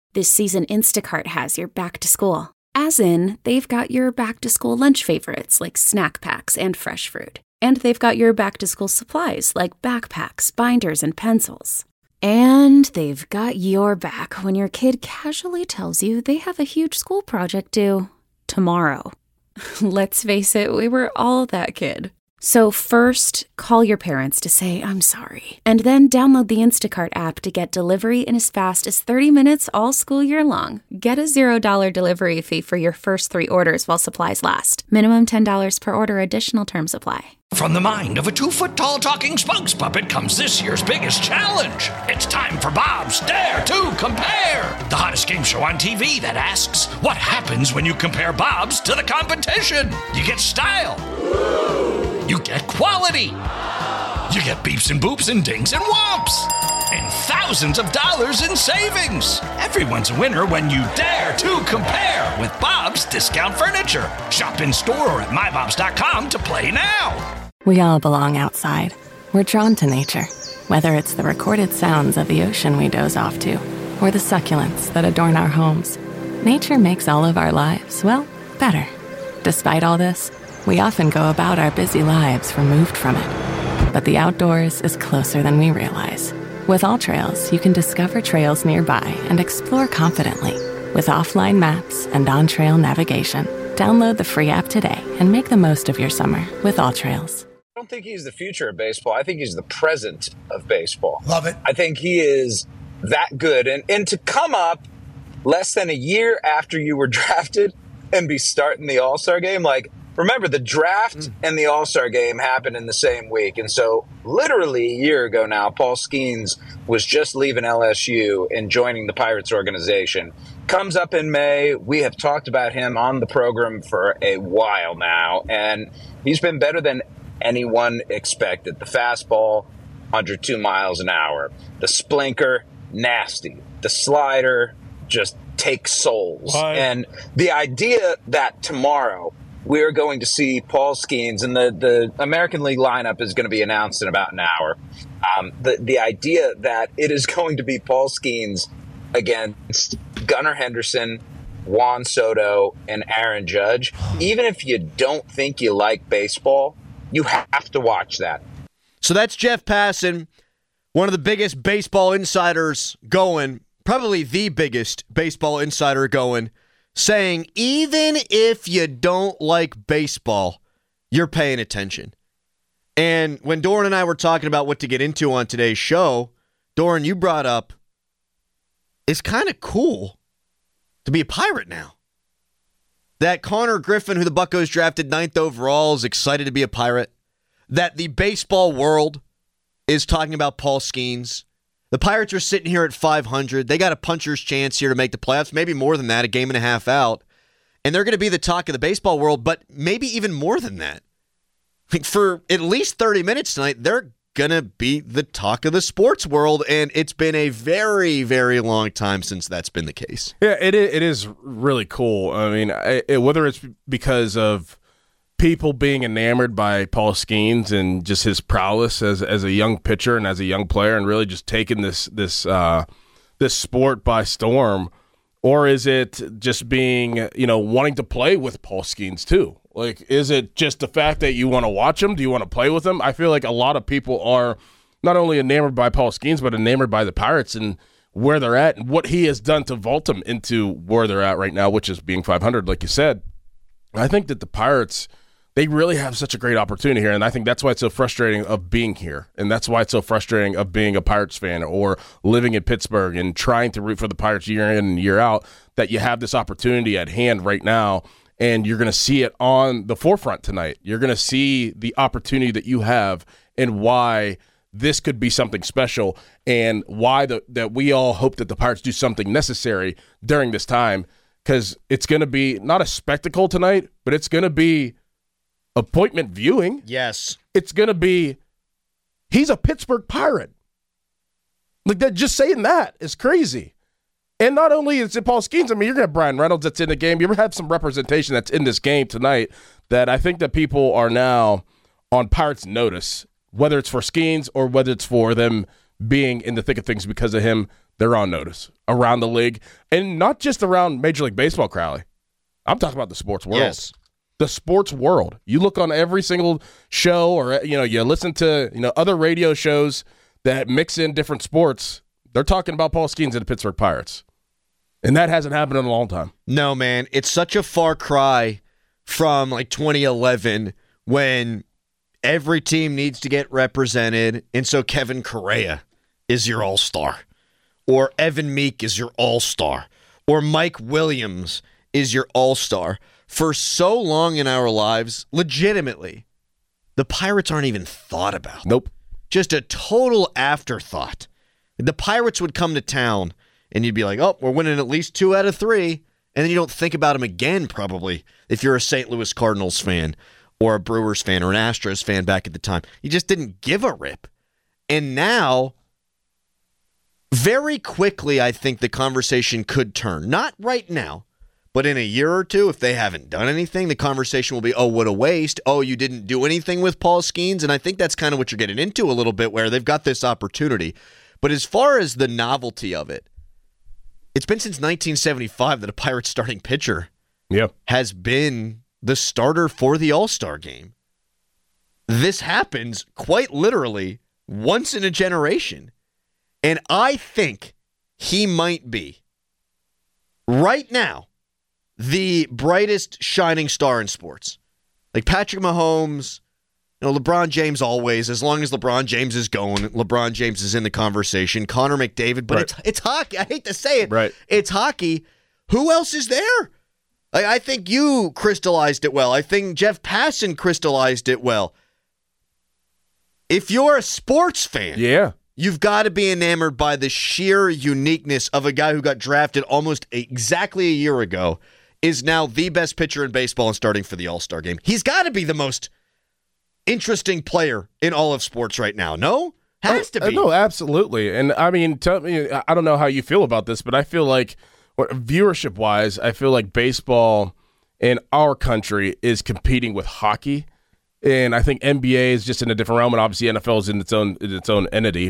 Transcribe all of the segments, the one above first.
This season, Instacart has your back to school. As in, they've got your back to school lunch favorites like snack packs and fresh fruit. And they've got your back to school supplies like backpacks, binders, and pencils. And they've got your back when your kid casually tells you they have a huge school project due tomorrow. Let's face it, we were all that kid. So first, call your parents to say, I'm sorry. And then download the Instacart app to get delivery in as fast as 30 minutes all school year long. Get a $0 delivery fee for your first 3 orders while supplies last. Minimum $10 per order. Additional terms apply. From the mind of a 2-foot-tall talking spokes puppet comes this year's biggest challenge. It's time for Bob's Dare to Compare, the hottest game show on TV that asks, what happens when you compare Bob's to the competition? You get style. You get quality. You get beeps and boops and dings and whomps. And thousands of dollars in savings. Everyone's a winner when you dare to compare with Bob's Discount Furniture. Shop in store or at mybobs.com to play now. We all belong outside. We're drawn to nature, whether it's the recorded sounds of the ocean we doze off to, or the succulents that adorn our homes. Nature makes all of our lives, well, better. Despite all this, we often go about our busy lives removed from it. But the outdoors is closer than we realize. With AllTrails, you can discover trails nearby and explore confidently. With offline maps and on-trail navigation, download the free app today and make the most of your summer with AllTrails. I don't think he's the future of baseball. I think he's the present of baseball. Love it. I think he is that good. And to come up less than a year after you were drafted and be starting the All-Star game, like, remember, the draft and the All-Star game happened in the same week. And so literally a year ago now, Paul Skeens was just leaving LSU and joining the Pirates organization. Comes up in May. We have talked about him on the program for a while now, and he's been better than anyone expected. The fastball, 102 miles an hour. The splinker, nasty. The slider just takes souls. Why? And the idea that tomorrow we're going to see Paul Skeens, and the American League lineup is going to be announced in about an hour. The idea that it is going to be Paul Skeens against Gunnar Henderson, Juan Soto, and Aaron Judge, even if you don't think you like baseball, you have to watch that. So that's Jeff Passan, one of the biggest baseball insiders going, probably the biggest baseball insider going, saying even if you don't like baseball, you're paying attention. And when Doran and I were talking about what to get into on today's show, Doran, you brought up, it's kind of cool to be a Pirate now. That Connor Griffin, who the Buccos drafted 9th overall, is excited to be a Pirate. That the baseball world is talking about Paul Skeens. The Pirates are sitting here at 500. They got a puncher's chance here to make the playoffs, maybe more than that, a game and a half out. And they're going to be the talk of the baseball world, but maybe even more than that. For at least 30 minutes tonight, they're going to be the talk of the sports world, and it's been a very, very long time since that's been the case. Yeah, it is really cool. I mean, whether it's because of people being enamored by Paul Skeens and just his prowess as a young pitcher and as a young player, and really just taking this sport by storm, or is it just being, wanting to play with Paul Skeens too? Like, is it just the fact that you want to watch him? Do you want to play with him? I feel like a lot of people are not only enamored by Paul Skeens, but enamored by the Pirates and where they're at and what he has done to vault them into where they're at right now, which is being 500, like you said. I think that the Pirates, they really have such a great opportunity here, and I think that's why it's so frustrating of being here, and that's why it's so frustrating of being a Pirates fan or living in Pittsburgh and trying to root for the Pirates year in and year out, that you have this opportunity at hand right now, and you're going to see it on the forefront tonight. You're going to see the opportunity that you have and why this could be something special, and why that we all hope that the Pirates do something necessary during this time, because it's going to be not a spectacle tonight, but it's going to be appointment viewing. Yes. It's going to be, he's a Pittsburgh Pirate. Like, that, just saying that is crazy. And not only is it Paul Skeens, I mean, you're going to have Brian Reynolds that's in the game. You ever have some representation that's in this game tonight that I think that people are now on Pirates notice, whether it's for Skeens or whether it's for them being in the thick of things because of him they're on notice around the league, and not just around Major League Baseball, Crowley. I'm talking about the sports world. Yes. The sports world. You look on every single show, or you listen to other radio shows that mix in different sports. They're talking about Paul Skeens and the Pittsburgh Pirates, and that hasn't happened in a long time. No, man, it's such a far cry from like 2011 when every team needs to get represented, and so Kevin Correa is your all-star, or Evan Meek is your all-star, or Mike Williams is your all-star. For so long in our lives, legitimately, the Pirates aren't even thought about. Nope. Just a total afterthought. The Pirates would come to town, and you'd be like, oh, we're winning at least 2 out of 3, and then you don't think about them again, probably, if you're a St. Louis Cardinals fan or a Brewers fan or an Astros fan back at the time. You just didn't give a rip. And now, very quickly, I think the conversation could turn. Not right now, but in a year or two, if they haven't done anything, the conversation will be, oh, what a waste. Oh, you didn't do anything with Paul Skeens. And I think that's kind of what you're getting into a little bit, where they've got this opportunity. But as far as the novelty of it, it's been since 1975 that a Pirates starting pitcher has been the starter for the All-Star game. This happens quite literally once in a generation. And I think he might be, right now, the brightest shining star in sports. Like Patrick Mahomes, LeBron James always, as long as LeBron James is going, LeBron James is in the conversation. Connor McDavid, but it's hockey. I hate to say it. Right. It's hockey. Who else is there? I think you crystallized it well. I think Jeff Passan crystallized it well. If you're a sports fan, you've got to be enamored by the sheer uniqueness of a guy who got drafted almost exactly a year ago, is now the best pitcher in baseball and starting for the All-Star game. He's got to be the most interesting player in all of sports right now. No? Has to be. No, absolutely. And I mean, tell me, I don't know how you feel about this, but I feel like viewership-wise, I feel like baseball in our country is competing with hockey. And I think NBA is just in a different realm, and obviously NFL is in its own entity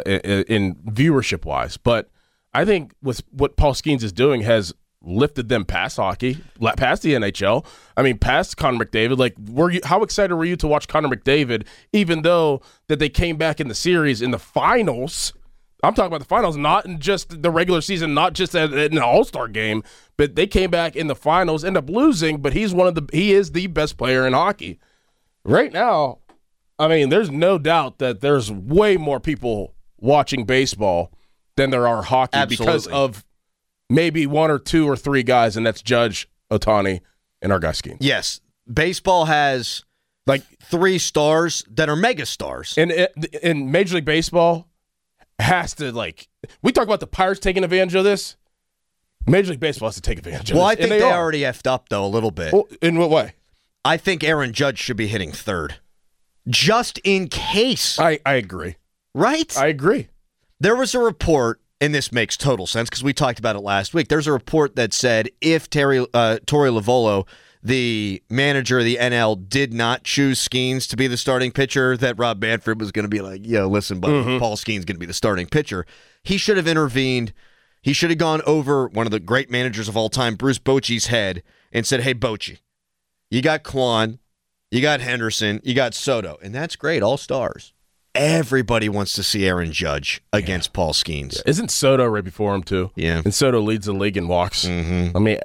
in viewership-wise. But I think with what Paul Skeens is doing has lifted them past hockey, past the NHL. I mean, past Connor McDavid. Like, how excited were you to watch Connor McDavid, even though that they came back in the series in the finals? I'm talking about the finals, not in just the regular season, not just in an All-Star game, but they came back in the finals, end up losing. But he is the best player in hockey right now. I mean, there's no doubt that there's way more people watching baseball than there are hockey. Absolutely. Because of maybe 1 or 2 or 3 guys, and that's Judge, Ohtani, and our guy Skeens. Yes. Baseball has like 3 stars that are mega stars. And in Major League Baseball has to, like, we talk about the Pirates taking advantage of this. Major League Baseball has to take advantage of this. Well, I think they already effed up, though, a little bit. Well, in what way? I think Aaron Judge should be hitting third. Just in case. I agree. Right? I agree. There was a report, and this makes total sense because we talked about it last week. There's a report that said if Torey Lovullo, the manager of the NL, did not choose Skeens to be the starting pitcher, that Rob Manfred was going to be like, listen, but Paul Skeens going to be the starting pitcher. He should have intervened. He should have gone over one of the great managers of all time, Bruce Bochy's head, and said, hey, Bochy, you got Kwan, you got Henderson, you got Soto, and that's great, all stars. Everybody wants to see Aaron Judge against Paul Skeens. Yeah. Isn't Soto right before him, too? Yeah. And Soto leads the league in walks. Mm-hmm. I mean,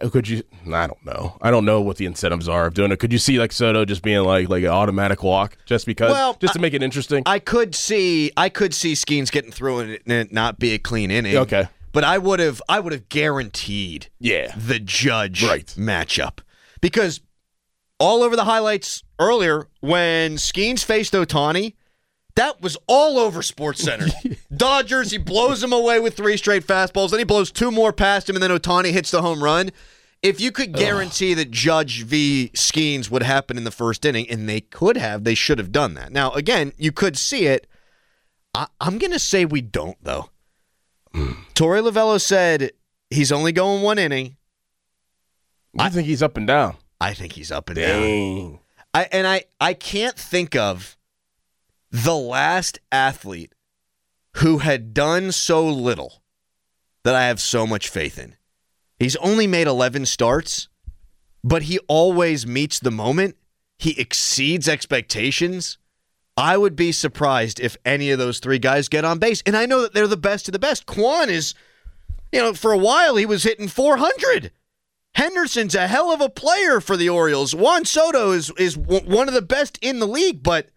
I don't know. I don't know what the incentives are of doing it. Could you see, like, Soto just being like an automatic walk just because? Well, just to make it interesting? I could see Skeens getting through and it not be a clean inning. Okay. But I would have guaranteed the Judge matchup. Because all over the highlights earlier, when Skeens faced Ohtani, that was all over SportsCenter. Dodgers, he blows him away with 3 straight fastballs. Then he blows 2 more past him, and then Ohtani hits the home run. If you could guarantee that Judge v. Skeens would happen in the first inning, and they should have done that. Now, again, you could see it. I'm going to say we don't, though. Torey Lovullo said he's only going 1 inning. I think he's up and down. I think he's up and down. I can't think of the last athlete who had done so little that I have so much faith in. He's only made 11 starts, but he always meets the moment. He exceeds expectations. I would be surprised if any of those three guys get on base. And I know that they're the best of the best. Kwan is, for a while he was hitting 400. Henderson's a hell of a player for the Orioles. Juan Soto is one of the best in the league, but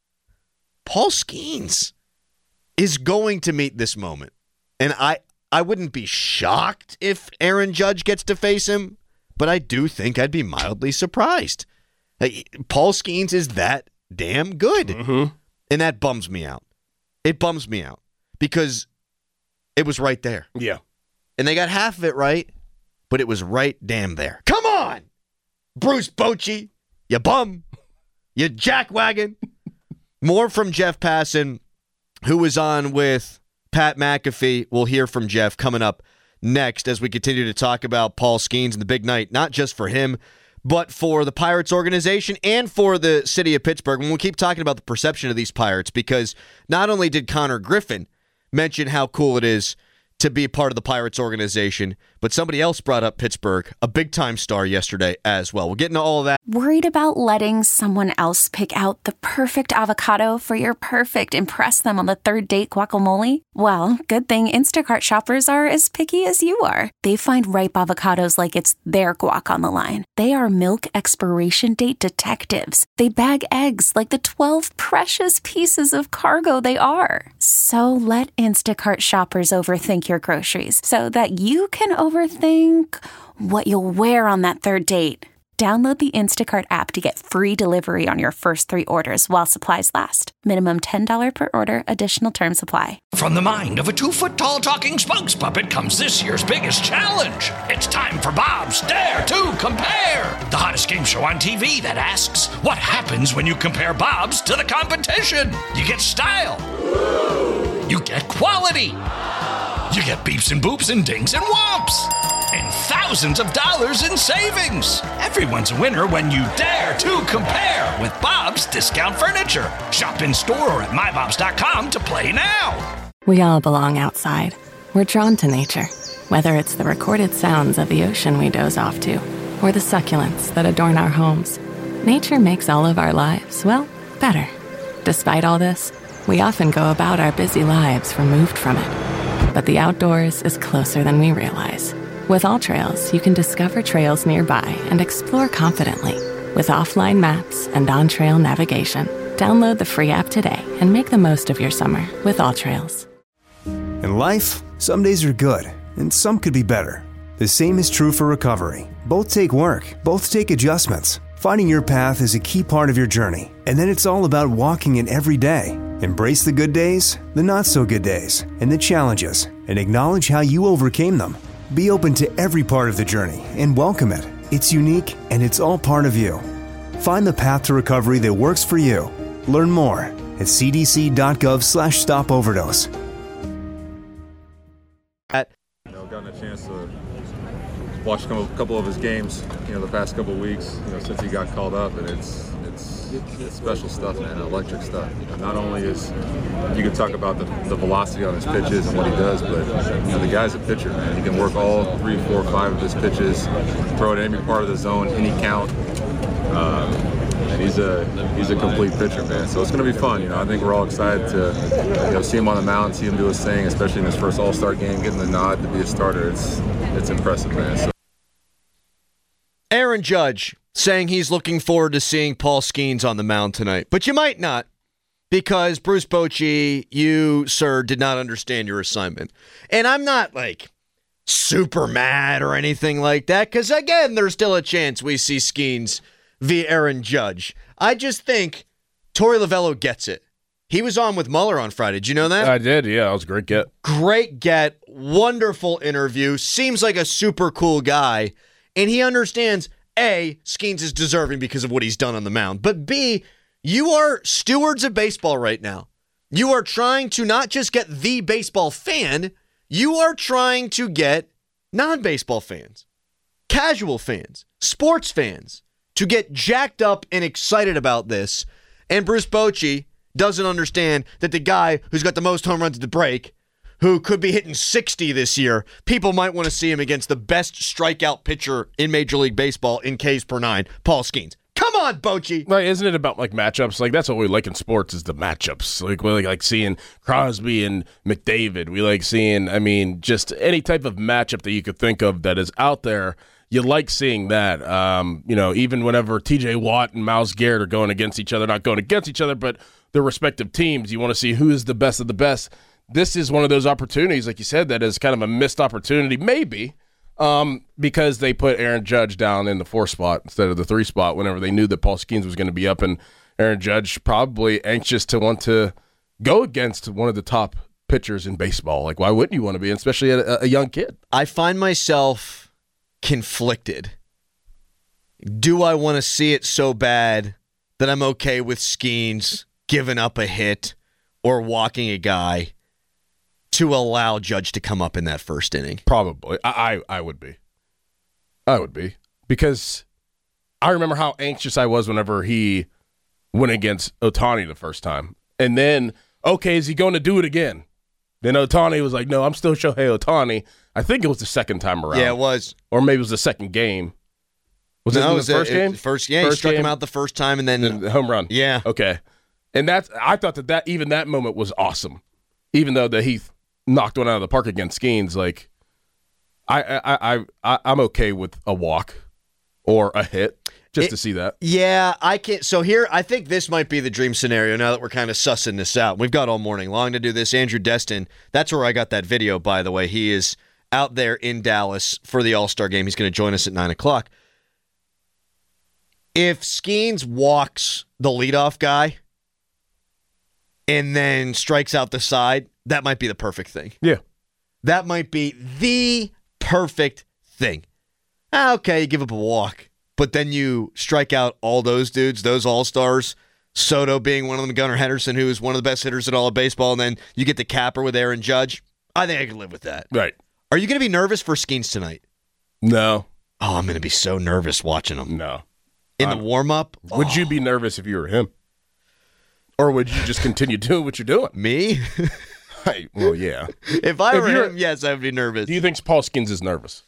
Paul Skeens is going to meet this moment. And I wouldn't be shocked if Aaron Judge gets to face him, but I do think I'd be mildly surprised. Paul Skeens is that damn good. Mm-hmm. And that bums me out. It bums me out because it was right there. Yeah. And they got half of it right, but it was right damn there. Come on, Bruce Bochy, you bum, you jackwagon. More from Jeff Passan, who was on with Pat McAfee. We'll hear from Jeff coming up next as we continue to talk about Paul Skeens and the big night, not just for him, but for the Pirates organization and for the city of Pittsburgh. And we'll keep talking about the perception of these Pirates because not only did Connor Griffin mention how cool it is to be a part of the Pirates organization, but somebody else brought up Pittsburgh, a big-time star yesterday as well. We'll get into all of that. Worried about letting someone else pick out the perfect avocado for your perfect impress them on the third date guacamole? Well, good thing Instacart shoppers are as picky as you are. They find ripe avocados like it's their guac on the line. They are milk expiration date detectives. They bag eggs like the 12 precious pieces of cargo they are. So let Instacart shoppers overthink your groceries so that you can overthink what you'll wear on that third date. Download the Instacart app to get free delivery on your first 3 orders while supplies last. Minimum $10 per order. Additional terms apply. From the mind of a 2-foot-tall talking spokes puppet comes this year's biggest challenge. It's time for Bob's Dare to Compare, the hottest game show on TV that asks, what happens when you compare Bob's to the competition? You get style. You get quality. You get beeps and boops and dings and whomps. And thousands of dollars in savings. Everyone's a winner when you dare to compare with Bob's Discount Furniture. Shop in store or at mybobs.com to play now. We all belong outside. We're drawn to nature, whether it's the recorded sounds of the ocean we doze off to, or the succulents that adorn our homes. Nature makes all of our lives, well, better. Despite all this, we often go about our busy lives removed from it. But the outdoors is closer than we realize. With AllTrails, you can discover trails nearby and explore confidently. With offline maps and on-trail navigation, download the free app today and make the most of your summer with AllTrails. In life, some days are good, and some could be better. The same is true for recovery. Both take work, both take adjustments. Finding your path is a key part of your journey, and then it's all about walking it every day. Embrace the good days, the not-so-good days, and the challenges, and acknowledge how you overcame them. Be open to every part of the journey and welcome it. It's unique, and it's all part of you. Find the path to recovery that works for you. Learn more at cdc.gov/stopoverdose. Gotten a chance to watch a couple of his games, the past couple of weeks, since he got called up, and it's special stuff, man, electric stuff. Not only is you can talk about the velocity on his pitches and what he does, but the guy's a pitcher, man. He can work all 3, 4, 5 of his pitches, throw it in every part of the zone, any count. And he's a complete pitcher, man. So it's going to be fun. I think we're all excited to see him on the mound, see him do his thing, especially in his first All-Star game, getting the nod to be a starter. It's impressive, man. So. Aaron Judge saying he's looking forward to seeing Paul Skeens on the mound tonight. But you might not, because Bruce Bochy, you, sir, did not understand your assignment. And I'm not, super mad or anything like that, because, again, there's still a chance we see Skeens via Aaron Judge. I just think Torey Lovello gets it. He was on with Mueller on Friday. Did you know that? I did, yeah. That was a great get. Great get. Wonderful interview. Seems like a super cool guy. And he understands, A, Skeens is deserving because of what he's done on the mound. But B, you are stewards of baseball right now. You are trying to not just get the baseball fan, you are trying to get non-baseball fans, casual fans, sports fans, to get jacked up and excited about this. And Bruce Bochy doesn't understand that the guy who's got the most home runs at the break, who could be hitting 60 this year, people might want to see him against the best strikeout pitcher in Major League Baseball in Ks per nine, Paul Skeens. Come on, Bochy. Right, isn't it about like matchups? Like that's what we like in sports is the matchups. Like we like seeing Crosby and McDavid. We like seeing, just any type of matchup that you could think of that is out there. You like seeing that. Even whenever TJ Watt and Myles Garrett are going against each other, not going against each other, but their respective teams, you want to see who is the best of the best. This is one of those opportunities, like you said, that is kind of a missed opportunity, maybe. Because they put Aaron Judge down in the 4 spot instead of the 3 spot whenever they knew that Paul Skeens was going to be up, and Aaron Judge probably anxious to want to go against one of the top pitchers in baseball. Like, why wouldn't you want to be, especially a young kid? I find myself conflicted. Do I want to see it so bad that I'm okay with Skeens giving up a hit or walking a guy to allow Judge to come up in that first inning? Probably. I would be. I would be. Because I remember how anxious I was whenever he went against Ohtani the first time. And then, okay, is he going to do it again? Then Ohtani was like, no, I'm still Shohei Ohtani. I think it was the second time around. Yeah, it was. Or maybe it was the second game. Was it the first game? First game. He struck him out the first time and then the home run. Yeah. Okay. And I thought that even that moment was awesome. Even though that he knocked one out of the park against Skeens, like I'm okay with a walk or a hit just to see that. Yeah, I can't. So here, I think this might be the dream scenario now that we're kind of sussing this out. We've got all morning long to do this. Andrew Destin, that's where I got that video, by the way. He is out there in Dallas for the All-Star game. He's going to join us at 9 o'clock. If Skeens walks the leadoff guy and then strikes out the side, that might be the perfect thing. Yeah. That might be the perfect thing. Okay, you give up a walk, but then you strike out all those dudes, those all-stars, Soto being one of them, Gunnar Henderson, who is one of the best hitters in all of baseball, and then you get the capper with Aaron Judge. I think I can live with that. Right. Are you going to be nervous for Skeens tonight? No. Oh, I'm going to be so nervous watching him. No. In the warm-up? Would you be nervous if you were him? Or would you just continue doing what you're doing? Me? Well, yeah. If I were him, yes, I would be nervous. Do you think Paul Skeens is nervous?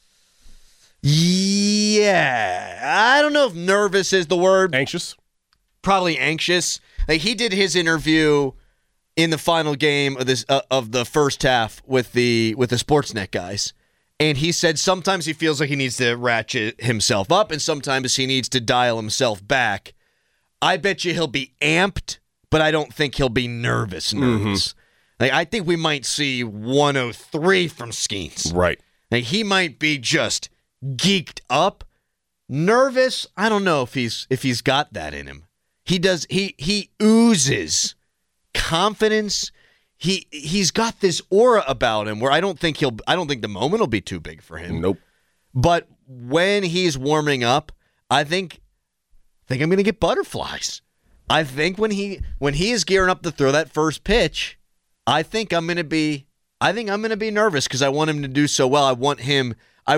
Yeah. I don't know if nervous is the word. Anxious? Probably anxious. Like he did his interview in the final game of this of the first half with the Sportsnet guys, and he said sometimes he feels like he needs to ratchet himself up, and sometimes he needs to dial himself back. I bet you he'll be amped, but I don't think he'll be nervous. Mm-hmm. Like I think we might see 103 from Skeens. Right. Like he might be just geeked up, nervous. I don't know if he's got that in him. He does. He oozes confidence. He's got this aura about him where I don't think the moment will be too big for him. Nope. But when he's warming up, I think I'm going to get butterflies. I think when he is gearing up to throw that first pitch, I think I'm going to be nervous because I want him to do so well. I want him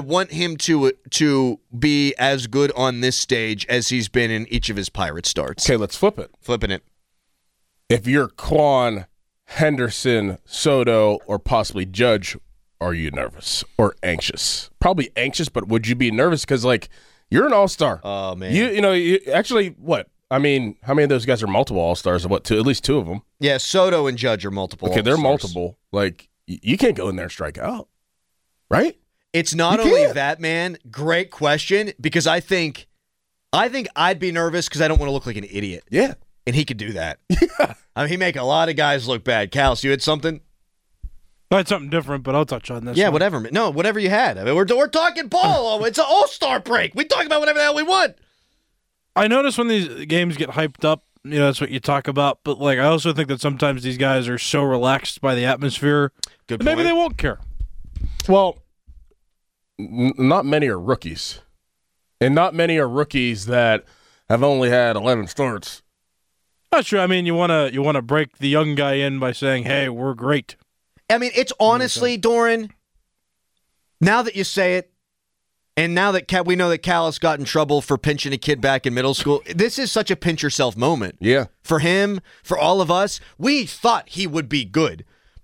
to be as good on this stage as he's been in each of his Pirate starts. Okay, let's flip it. Flipping it. If you're Kwan, Henderson, Soto, or possibly Judge, are you nervous or anxious? Probably anxious, but would you be nervous? Because, like, you're an all-star. Oh, man. You actually, what? I mean, how many of those guys are multiple all-stars? What, two? At least two of them. Yeah, Soto and Judge are multiple all-stars. Okay, they're multiple. Like, you can't go in there and strike out, right? It's not only that, man. Great question, because I think I'd be nervous because I don't want to look like an idiot. Yeah. And he could do that. Yeah. I mean, he make a lot of guys look bad. Cal, you had something? I had something different, but I'll touch on this. Yeah, one. whatever. No, whatever you had. I mean, we're talking ball. It's an all-star break. We talk about whatever the hell we want. I notice when these games get hyped up, that's what you talk about. But like, I also think that sometimes these guys are so relaxed by the atmosphere, Good point. Maybe they won't care. Well, not many are rookies, and not many are rookies that have only had 11 starts. That's true. I mean, you want to break the young guy in by saying, "Hey, we're great." I mean, it's honestly, Doran, now that you say it, and now that we know that Cal has got in trouble for pinching a kid back in middle school, this is such a pinch yourself moment. Yeah. For him, for all of us, we thought he would be good.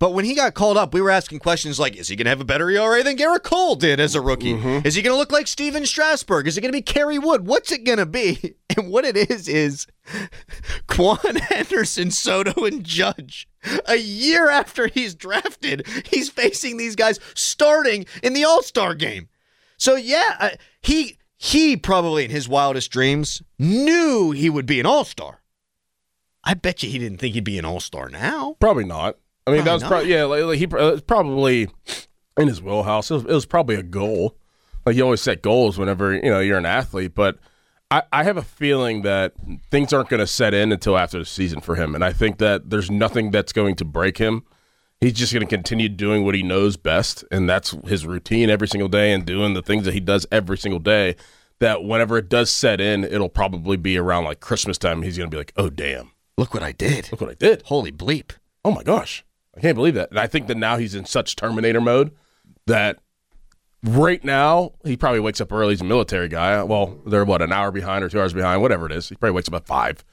But when he got called up, we were asking questions like, is he going to have a better ERA than Garrett Cole did as a rookie? Is he going to look like Steven Strasburg? Is it going to be Kerry Wood? What's it going to be? And what it is Quan Henderson, Soto, and Judge. A year after he's drafted, he's facing these guys starting in the All-Star game. So, yeah, he probably in his wildest dreams knew he would be an All-Star. I bet you he didn't think he'd be an All-Star now. Probably not. I mean, that was probably he was probably in his wheelhouse. It was probably a goal. Like you always set goals whenever you're an athlete. But I have a feeling that things aren't going to set in until after the season for him, and I think that there's nothing that's going to break him. He's just going to continue doing what he knows best, and that's his routine every single day and doing the things that he does every single day. That whenever it does set in, it'll probably be around like Christmas time. He's going to be like, "Oh damn, look what I did! Look what I did! Holy bleep! Oh my gosh." I can't believe that. And I think that now he's in such Terminator mode that right now he probably wakes up early. He's a military guy. Well, they're an hour behind or 2 hours behind, whatever it is. He probably wakes up at 5.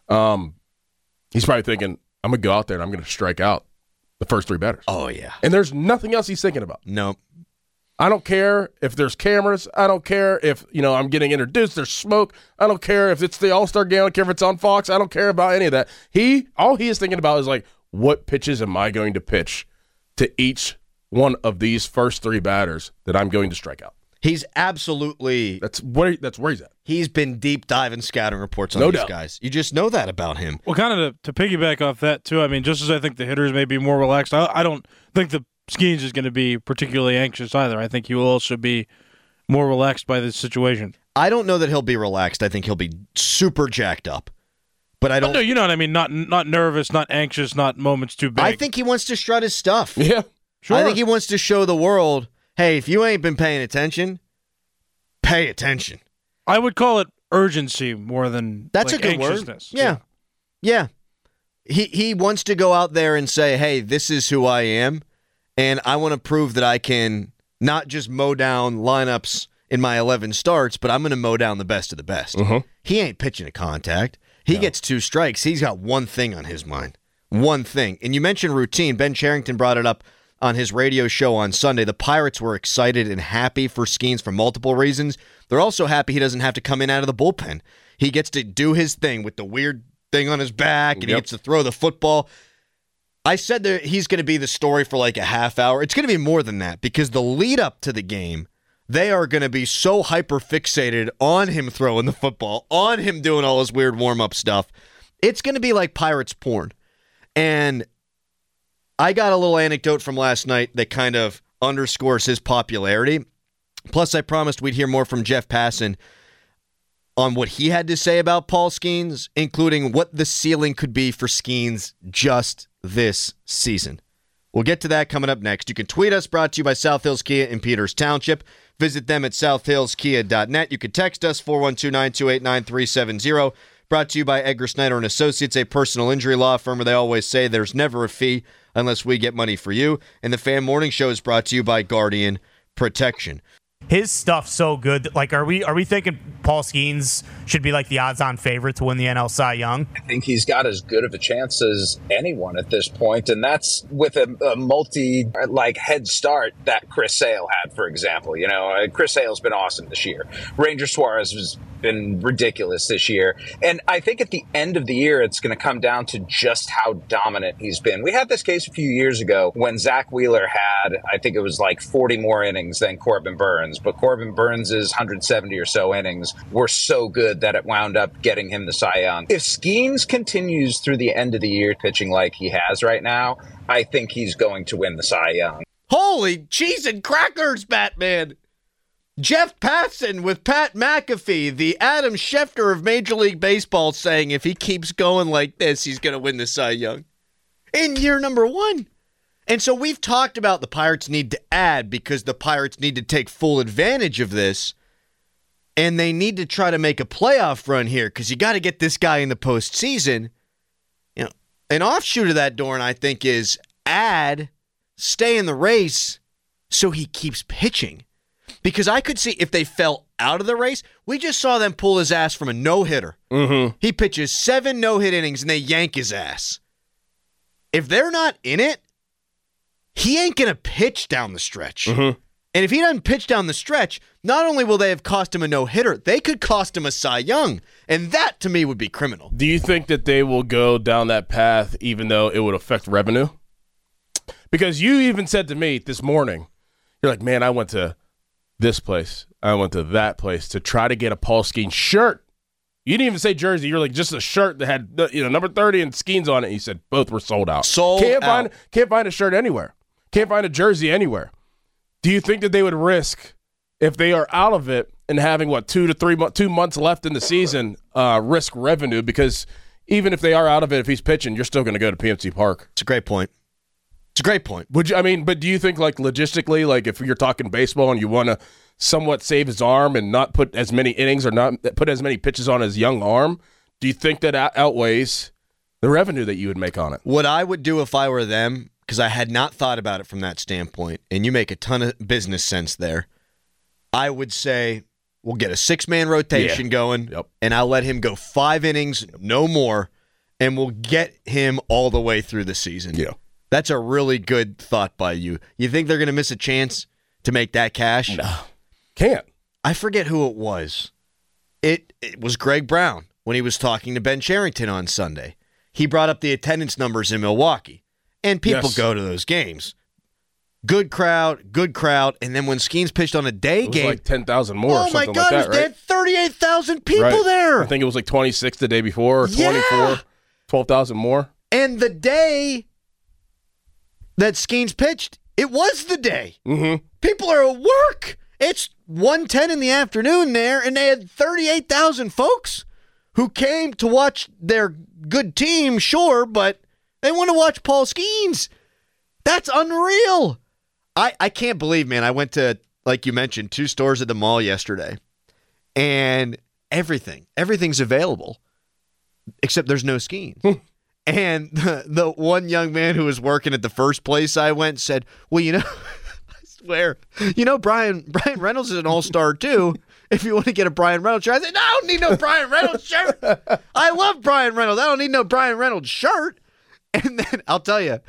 He's probably thinking, I'm going to go out there and I'm going to strike out the first 3 batters. Oh, yeah. And there's nothing else he's thinking about. Nope. I don't care if there's cameras. I don't care if, I'm getting introduced. There's smoke. I don't care if it's the All-Star game. I don't care if it's on Fox. I don't care about any of that. All he is thinking about is like, what pitches am I going to pitch to each one of these first 3 batters that I'm going to strike out? He's absolutely... That's where he's at. He's been deep diving scouting reports on these guys. You just know that about him. Well, kind of to piggyback off that, too, I mean, just as I think the hitters may be more relaxed, I don't think the Skeens is going to be particularly anxious either. I think he will also be more relaxed by this situation. I don't know that he'll be relaxed. I think he'll be super jacked up. But I don't. No, you know what I mean. Not nervous, not anxious, not moments too big. I think he wants to strut his stuff. Yeah, sure. I think he wants to show the world, hey, if you ain't been paying attention, pay attention. I would call it urgency more than that's like a good anxiousness. Word. Yeah. He wants to go out there and say, hey, this is who I am, and I want to prove that I can not just mow down lineups in my 11 starts, but I'm going to mow down the best of the best. He ain't pitching a contact. He gets 2 strikes. He's got one thing on his mind. One thing. And you mentioned routine. Ben Cherington brought it up on his radio show on Sunday. The Pirates were excited and happy for Skeens for multiple reasons. They're also happy he doesn't have to come in out of the bullpen. He gets to do his thing with the weird thing on his back, and he gets to throw the football. I said that he's going to be the story for like a half hour. It's going to be more than that because the lead up to the game, they are going to be so hyper-fixated on him throwing the football, on him doing all his weird warm-up stuff. It's going to be like Pirates porn. And I got a little anecdote from last night that kind of underscores his popularity. Plus, I promised we'd hear more from Jeff Passan on what he had to say about Paul Skeens, including what the ceiling could be for Skeens just this season. We'll get to that coming up next. You can tweet us, brought to you by South Hills Kia in Peters Township. Visit them at southhillskia.net. You can text us, 412-928-9370. Brought to you by Edgar Snyder & Associates, a personal injury law firm where they always say there's never a fee unless we get money for you. And the Fan Morning Show is brought to you by Guardian Protection. His stuff's so good. Like, are we thinking Paul Skeens should be like the odds-on favorite to win the NL Cy Young? I think he's got as good of a chance as anyone at this point, and that's with a head start that Chris Sale had, for example. Chris Sale's been awesome this year. Ranger Suarez has been ridiculous this year, and I think at the end of the year, it's going to come down to just how dominant he's been. We had this case a few years ago when Zach Wheeler had, I think it was like 40 more innings than Corbin Burns, but Corbin Burns' 170 or so innings were so good that it wound up getting him the Cy Young. If Skeens continues through the end of the year pitching like he has right now, I think he's going to win the Cy Young. Holy cheese and crackers, Batman! Jeff Passan with Pat McAfee, the Adam Schefter of Major League Baseball, saying if he keeps going like this, he's going to win the Cy Young in year number 1. And so we've talked about the Pirates need to add because the Pirates need to take full advantage of this, and they need to try to make a playoff run here because you got to get this guy in the postseason. An offshoot of that, Dorn, I think, is stay in the race so he keeps pitching. Because I could see if they fell out of the race, we just saw them pull his ass from a no-hitter. Mm-hmm. He pitches 7 no-hit innings, and they yank his ass. If they're not in it, he ain't going to pitch down the stretch. Mm-hmm. And if he doesn't pitch down the stretch, not only will they have cost him a no-hitter, they could cost him a Cy Young. And that, to me, would be criminal. Do you think that they will go down that path even though it would affect revenue? Because you even said to me this morning, you're like, man, I went to this place. I went to that place to try to get a Paul Skeens shirt. You didn't even say jersey. You're like, just a shirt that had number 30 and Skeens on it. You said both were sold out. Can't find a shirt anywhere. Can't find a jersey anywhere. Do you think that they would risk, if they are out of it and having, 2 months left in the season, risk revenue? Because even if they are out of it, if he's pitching, you're still going to go to PNC Park. It's a great point. It's a great point. Would you? But do you think, logistically, if you're talking baseball and you want to somewhat save his arm and not put as many innings or not put as many pitches on his young arm, do you think that outweighs the revenue that you would make on it? What I would do if I were them, because I had not thought about it from that standpoint, and you make a ton of business sense there, I would say we'll get a 6-man rotation going, and I'll let him go 5 innings, no more, and we'll get him all the way through the season. Yeah. That's a really good thought by you. You think they're going to miss a chance to make that cash? No. Can't. I forget who it was. It was Greg Brown when he was talking to Ben Cherington on Sunday. He brought up the attendance numbers in Milwaukee, and people go to those games. Good crowd, and then when Skeens pitched on a day game, like 10,000 more. Oh or something my God! like that, They had 38,000 people there. I think it was 26 the day before, or 24, 12,000 more. And the day that Skeens pitched, it was the day. Mm-hmm. People are at work. It's 1:10 in the afternoon there, and they had 38,000 folks who came to watch their good team, sure, but they want to watch Paul Skeens. That's unreal. I can't believe, man, I went to, like you mentioned, 2 stores at the mall yesterday, and everything's available, except there's no Skeens. And the one young man who was working at the first place I went said, well, I swear, Brian Reynolds is an all-star too. If you want to get a Brian Reynolds shirt. I said, no, I don't need no Brian Reynolds shirt. I love Brian Reynolds. I don't need no Brian Reynolds shirt. And then I'll tell you,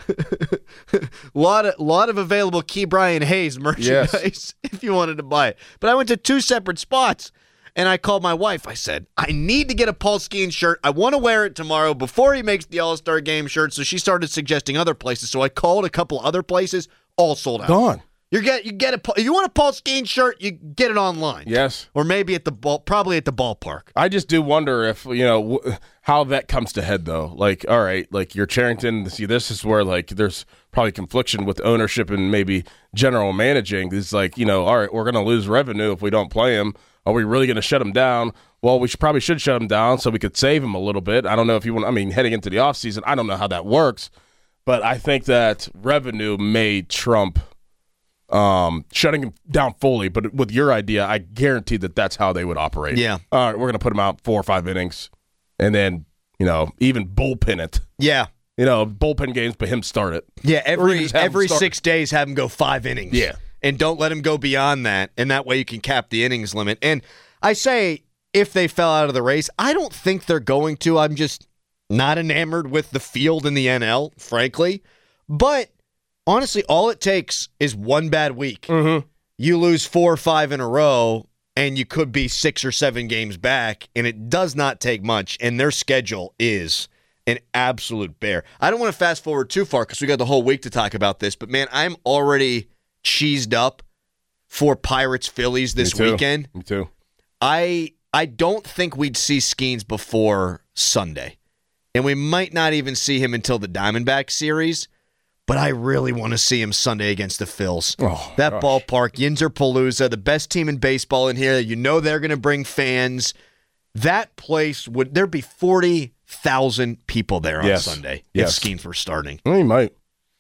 lot of available Key Brian Hayes merchandise if you wanted to buy it. But I went to 2 separate spots, and I called my wife. I said, I need to get a Paul Skeens shirt. I want to wear it tomorrow before he makes the All-Star Game shirt. So she started suggesting other places. So I called a couple other places, all sold out. Gone. You want a Paul Skeens shirt, you get it online. Yes. Or maybe probably at the ballpark. I just do wonder if, how that comes to head, though. All right, you're Cherington. See, this is where, there's probably confliction with ownership and maybe general managing. It's all right, we're going to lose revenue if we don't play him. Are we really going to shut him down? Well, we probably should shut him down so we could save him a little bit. I don't know if you want, heading into the offseason, I don't know how that works. But I think that revenue may trump shutting him down fully, but with your idea, I guarantee that's how they would operate. Yeah. All right, we're going to put him out 4 or 5 innings, and then, even bullpen it. Yeah. Bullpen games, but him start it. Yeah, every 6 days have him go 5 innings. Yeah. And don't let him go beyond that, and that way you can cap the innings limit. And I say, if they fell out of the race, I don't think they're going to. I'm just not enamored with the field in the NL, frankly. But honestly, all it takes is one bad week. Mm-hmm. You lose 4 or 5 in a row, and you could be 6 or 7 games back, and it does not take much, and their schedule is an absolute bear. I don't want to fast forward too far because we got the whole week to talk about this, but man, I'm already cheesed up for Pirates-Phillies this weekend. Me too. I don't think we'd see Skeens before Sunday, and we might not even see him until the Diamondback series. But I really want to see him Sunday against the Phils. That ballpark, Yinzer-Palooza, the best team in baseball in here. They're going to bring fans. That place, there'd be 40,000 people there on Sunday if Skeens were starting. Well, he might.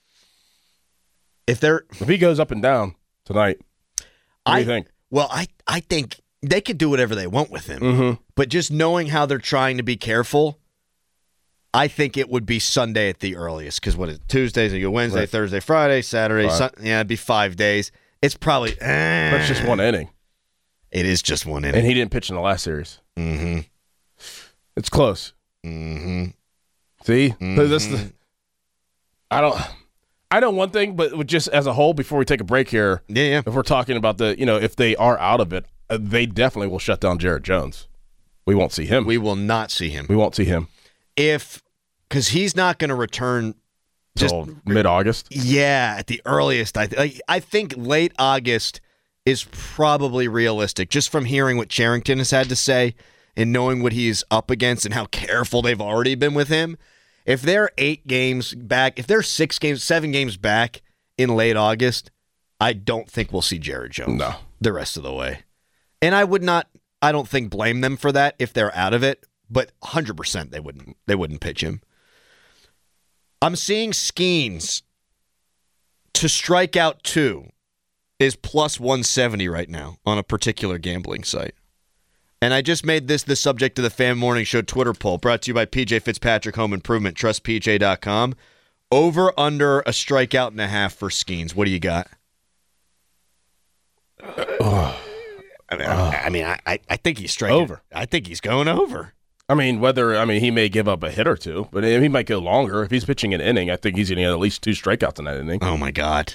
If he goes up and down tonight, what do you think? Well, I think they could do whatever they want with him. Mm-hmm. But just knowing how they're trying to be careful, I think it would be Sunday at the earliest because what is it? Tuesdays, you go Wednesday, right. Thursday, Friday, Saturday, it'd be 5 days. It's probably that's just one inning. It is just one inning, and he didn't pitch in the last series. Mm-hmm. It's close. Mm-hmm. See, mm-hmm. I know one thing, but just as a whole, before we take a break here, if we're talking about if they are out of it, they definitely will shut down Jared Jones. We won't see him. We will not see him. We won't see him. Because he's not going to return just mid-August. Yeah, at the earliest. I think late August is probably realistic, just from hearing what Cherington has had to say and knowing what he's up against and how careful they've already been with him. If they're 8 games back, if they're 7 games back in late August, I don't think we'll see Jared Jones the rest of the way. And I don't think blame them for that if they're out of it, but 100% they wouldn't pitch him. I'm seeing Skeens to strike out 2 is plus 170 right now on a particular gambling site. And I just made this the subject of the Fan Morning Show Twitter poll, brought to you by PJ Fitzpatrick Home Improvement, trustpj.com. Over, under a strikeout and a half for Skeens. What do you got? I think he's striking over. I think he's going over. He may give up a hit or two, but he might go longer. If he's pitching an inning, I think he's going to get at least 2 strikeouts in that inning. Oh, my God.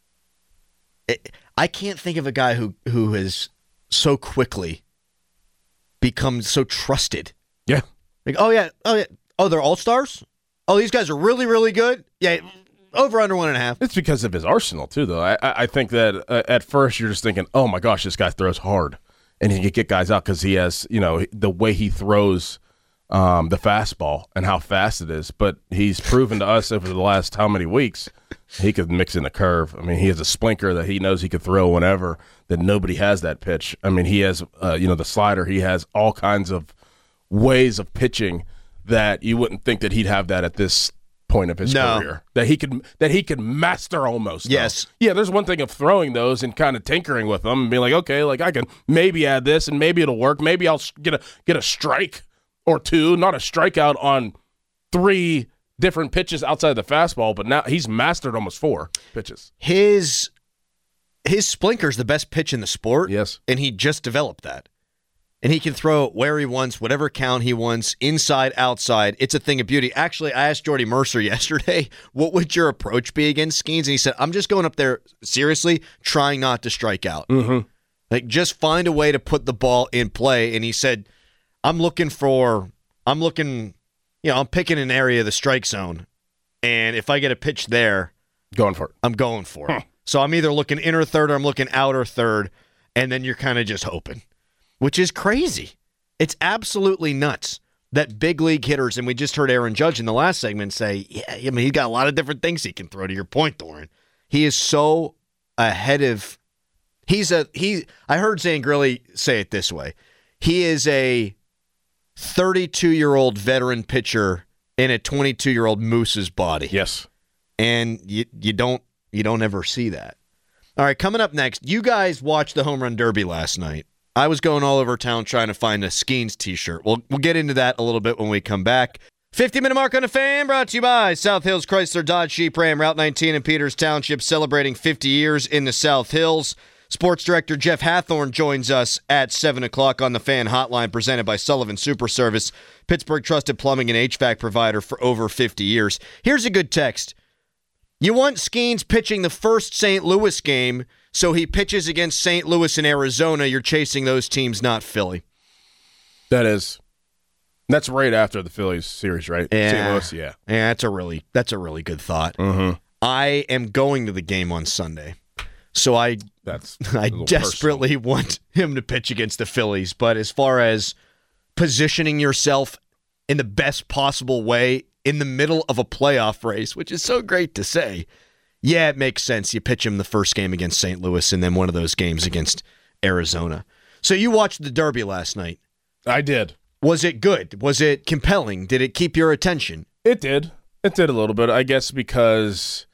I can't think of a guy who has so quickly become so trusted. Yeah. Like, oh, they're all-stars? Oh, these guys are really, really good? Yeah, over, under 1.5. It's because of his arsenal, too, though. I think that at first you're just thinking, oh, my gosh, this guy throws hard. And he can get guys out because he has, the way he throws the fastball and how fast it is. But he's proven to us over the last how many weeks he could mix in the curve. He has a splinter that he knows he could throw whenever, that nobody has that pitch. He has, the slider. He has all kinds of ways of pitching that you wouldn't think that he'd have that at this point of his career. That he could master almost. Yes. Though. Yeah, there's one thing of throwing those and kind of tinkering with them and being like, okay, like I can maybe add this and maybe it'll work. Maybe I'll get a strike or 2, not a strikeout on 3 different pitches outside the fastball, but now he's mastered almost 4 pitches. His splinter's the best pitch in the sport. Yes. And he just developed that. And he can throw it where he wants, whatever count he wants, inside, outside. It's a thing of beauty. Actually, I asked Jordy Mercer yesterday, what would your approach be against Skeens? And he said, I'm just going up there, seriously, trying not to strike out. Mm-hmm. Like, just find a way to put the ball in play. And he said, I'm picking an area of the strike zone. And if I get a pitch there, I'm going for it. So I'm either looking inner third or I'm looking outer third. And then you're kind of just hoping. Which is crazy. It's absolutely nuts that big league hitters, and we just heard Aaron Judge in the last segment say, he's got a lot of different things he can throw, to your point, Doran. He is so ahead of I heard Zane Grilli say it this way. He is a 32-year-old veteran pitcher in a 22-year-old moose's body. Yes. And you don't ever see that. All right, coming up next, you guys watched the Home Run Derby last night. I was going all over town trying to find a Skeens t-shirt. We'll get into that a little bit when we come back. 50-minute mark on the Fan, brought to you by South Hills Chrysler Dodge Jeep Ram, Route 19 in Peters Township, celebrating 50 years in the South Hills. Sports Director Jeff Hathorn joins us at 7 o'clock on the Fan Hotline, presented by Sullivan Super Service, Pittsburgh trusted plumbing and HVAC provider for over 50 years. Here's a good text. You want Skeens pitching the first St. Louis game, so he pitches against St. Louis and Arizona. You're chasing those teams, not Philly. That's right after the Phillies series, right? Yeah. St. Louis, yeah. Yeah, that's a really good thought. Mm-hmm. I am going to the game on Sunday, so I desperately want him to pitch against the Phillies. But as far as positioning yourself in the best possible way in the middle of a playoff race, which is so great to say, yeah, it makes sense. You pitch him the first game against St. Louis and then one of those games against Arizona. So you watched the Derby last night. I did. Was it good? Was it compelling? Did it keep your attention? It did. It did a little bit, I guess, because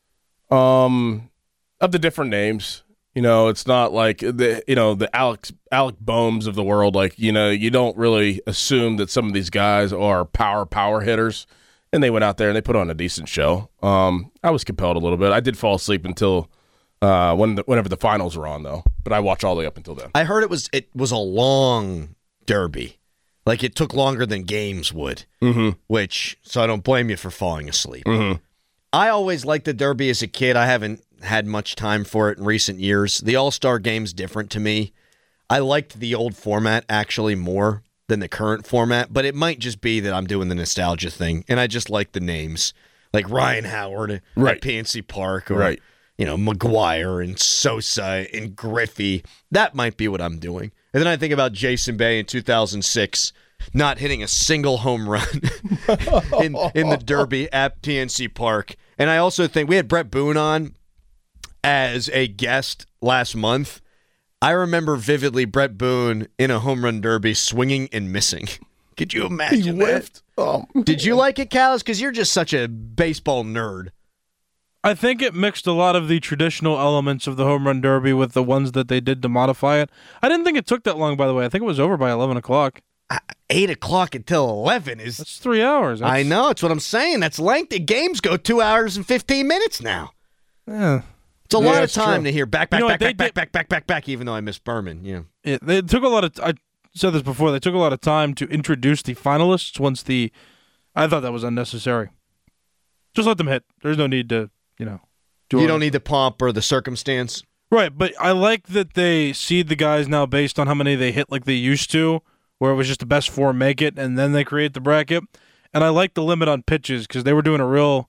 of the different names. It's not like the Alec Boehms of the world. Like, you don't really assume that some of these guys are power hitters. And they went out there and they put on a decent show. I was compelled a little bit. I did fall asleep until whenever the finals were on, though. But I watched all the way up until then. I heard it was a long Derby. Like, it took longer than games would. Mm-hmm. So I don't blame you for falling asleep. Mm-hmm. I always liked the Derby as a kid. I haven't had much time for it in recent years. The All-Star Game's different to me. I liked the old format actually more than the current format, but it might just be that I'm doing the nostalgia thing, and I just like the names. Like Ryan Howard at PNC Park, or McGuire and Sosa and Griffey. That might be what I'm doing. And then I think about Jason Bay in 2006 not hitting a single home run in the Derby at PNC Park. And I also think we had Brett Boone on as a guest last month. I remember vividly Brett Boone in a home run derby swinging and missing. Could you imagine he whiffed? that? Oh. Did you like it, Callis? Because you're just such a baseball nerd. I think it mixed a lot of the traditional elements of the home run derby with the ones that they did to modify it. I didn't think it took that long, by the way. I think it was over by 11 o'clock. 8 o'clock until 11 is... That's 3 hours. I know. It's what I'm saying. That's lengthy. Games go 2 hours and 15 minutes now. Yeah. It's a lot of time to hear back, even though I miss Berman. Yeah. They took a lot of... I said this before. They took a lot of time to introduce the finalists once the... I thought that was unnecessary. Just let them hit. There's no need to, You don't need the pomp or the circumstance. Right, but I like that they seed the guys now based on how many they hit like they used to, where it was just the best four make it, and then they create the bracket. And I like the limit on pitches because they were doing it was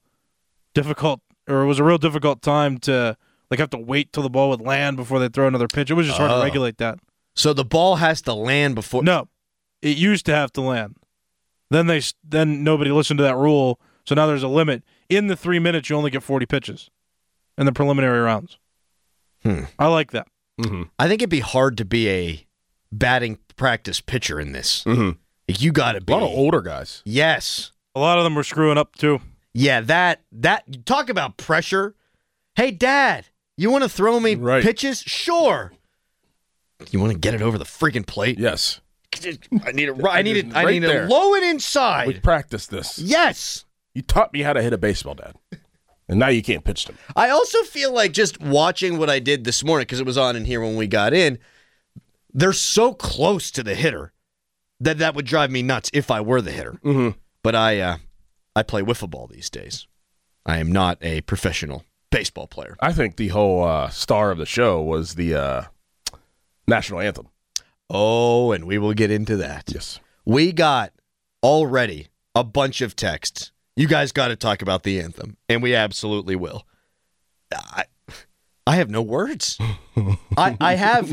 a real difficult time to have to wait till the ball would land before they throw another pitch. It was just hard to regulate that. So the ball has to land before... No, it used to have to land. Then nobody listened to that rule, so now there's a limit. In the 3 minutes, you only get 40 pitches in the preliminary rounds. I like that. Mm-hmm. I think it'd be hard to be a batting practice pitcher in this. Mm-hmm. You got to be. A lot of older guys. Yes. A lot of them were screwing up, too. Yeah, that talk about pressure. Hey, Dad, you want to throw me pitches? Sure. You want to get it over the freaking plate? Yes. I need it low and inside. We practiced this. Yes. You taught me how to hit a baseball, Dad. And now you can't pitch them. I also feel like just watching what I did this morning, because it was on in here when we got in, they're so close to the hitter that would drive me nuts if I were the hitter. Mm-hmm. But I play wiffle ball these days. I am not a professional baseball player. I think the whole star of the show was the national anthem. Oh, and we will get into that. Yes. We got already a bunch of texts. You guys got to talk about the anthem, and we absolutely will. I have no words. I have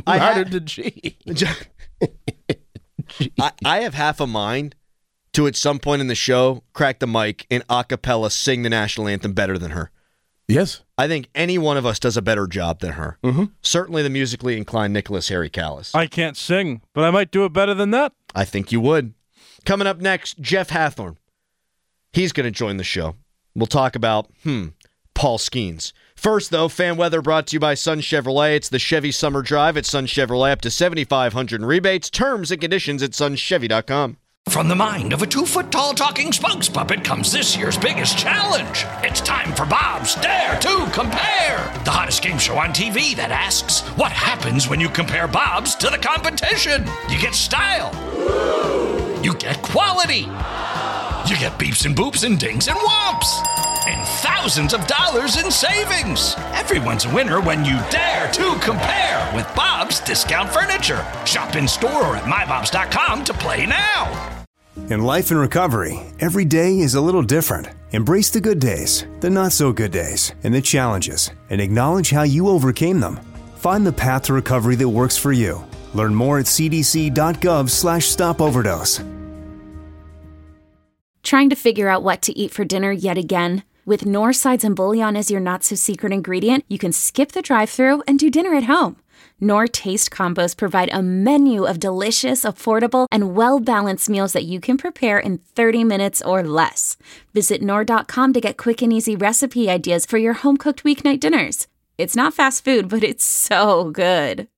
half a mind to at some point in the show crack the mic and a cappella sing the national anthem better than her. Yes. I think any one of us does a better job than her. Mm-hmm. Certainly the musically inclined Nicholas Harry Callis. I can't sing, but I might do it better than that. I think you would. Coming up next, Jeff Hathorn. He's going to join the show. We'll talk about, Paul Skeens. First, though, fan weather brought to you by Sun Chevrolet. It's the Chevy Summer Drive at Sun Chevrolet, up to $7,500 in rebates. Terms and conditions at sunchevy.com. From the mind of a 2-foot-tall talking spokes puppet comes this year's biggest challenge. It's time for Bob's Dare to Compare, the hottest game show on TV that asks, what happens when you compare Bob's to the competition? You get style. You get quality. You get beeps and boops and dings and whomps. And thousands of dollars in savings. Everyone's a winner when you dare to compare with Bob's Discount Furniture. Shop in store or at mybobs.com to play now. In life and recovery, every day is a little different. Embrace the good days, the not so good days, and the challenges, and acknowledge how you overcame them. Find the path to recovery that works for you. Learn more at cdc.gov/stopoverdose. Trying to figure out what to eat for dinner yet again? With Knorr sides and bouillon as your not-so-secret ingredient, you can skip the drive-thru and do dinner at home. Knorr Taste Combos provide a menu of delicious, affordable, and well-balanced meals that you can prepare in 30 minutes or less. Visit Knorr.com to get quick and easy recipe ideas for your home-cooked weeknight dinners. It's not fast food, but it's so good.